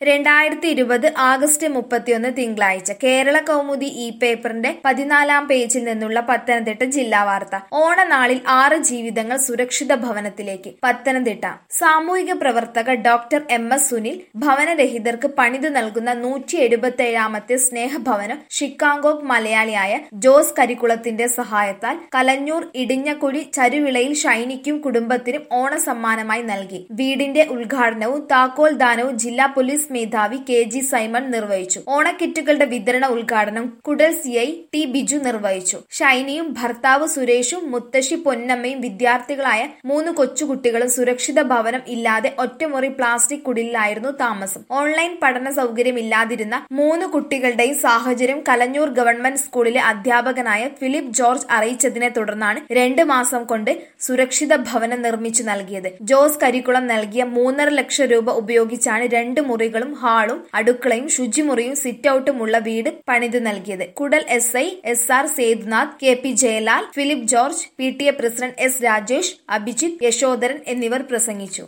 2020 August 31 തിങ്കളാഴ്ച കേരള കൗമുദി ഈ പേപ്പറിന്റെ 14-ാം പേജിൽ നിന്നുള്ള പത്തനംതിട്ട ജില്ലാ വാർത്ത. ഓണനാളിൽ 6 ജീവിതങ്ങൾ സുരക്ഷിത ഭവനത്തിലേക്ക്. പത്തനംതിട്ട സാമൂഹിക പ്രവർത്തക ഡോക്ടർ MS സുനിൽ ഭവനരഹിതർക്ക് പണിതു നൽകുന്ന 177ാമത്തെ സ്നേഹഭവനം ഷിക്കാഗോഗ് മലയാളിയായ ജോസ് കരിക്കുളത്തിന്റെ സഹായത്താൽ കലഞ്ഞൂർ ഇടിഞ്ഞക്കുഴി ചരുവിളയിൽ ഷൈനിക്കും കുടുംബത്തിനും ഓണസമ്മാനമായി നൽകി. വീടിന്റെ ഉദ്ഘാടനവും താക്കോൽ ദാനവും ജില്ലാ പോലീസ് മേധാവി KG സൈമൺ നിർവഹിച്ചു. ഓണക്കിറ്റുകളുടെ വിതരണ ഉദ്ഘാടനം കുടൽ CI T ബിജു നിർവഹിച്ചു. ഷൈനിയും ഭർത്താവ് സുരേഷും മുത്തശ്ശി പൊന്നമ്മയും വിദ്യാർത്ഥികളായ 3 കൊച്ചുകുട്ടികളും സുരക്ഷിത ഭവനം ഇല്ലാതെ ഒറ്റമുറി പ്ലാസ്റ്റിക് കുടിലായിരുന്നു താമസം. ഓൺലൈൻ പഠന സൗകര്യമില്ലാതിരുന്ന 3 കുട്ടികളുടെയും സാഹചര്യം കലഞ്ഞൂർ ഗവൺമെന്റ് സ്കൂളിലെ അധ്യാപകനായ ഫിലിപ്പ് ജോർജ് അറിയിച്ചതിനെ തുടർന്നാണ് 2 മാസം കൊണ്ട് സുരക്ഷിത ഭവനം നിർമ്മിച്ചു നൽകിയത്. ജോസ് കരിക്കുളം നൽകിയ 3.5 ലക്ഷം രൂപ ഉപയോഗിച്ചാണ് 2 മുറികളും ഹാളും അടുക്കളയും ശുചിമുറിയും സിറ്റ് ഔട്ടും ഉള്ള വീട് പണിതു നൽകിയത്. Koodal SI SR Sethunath, KP Jayalal, Philip George, PTA president S Rajesh, Abhijith, Yashodharan എന്നിവർ പ്രസംഗിച്ചു.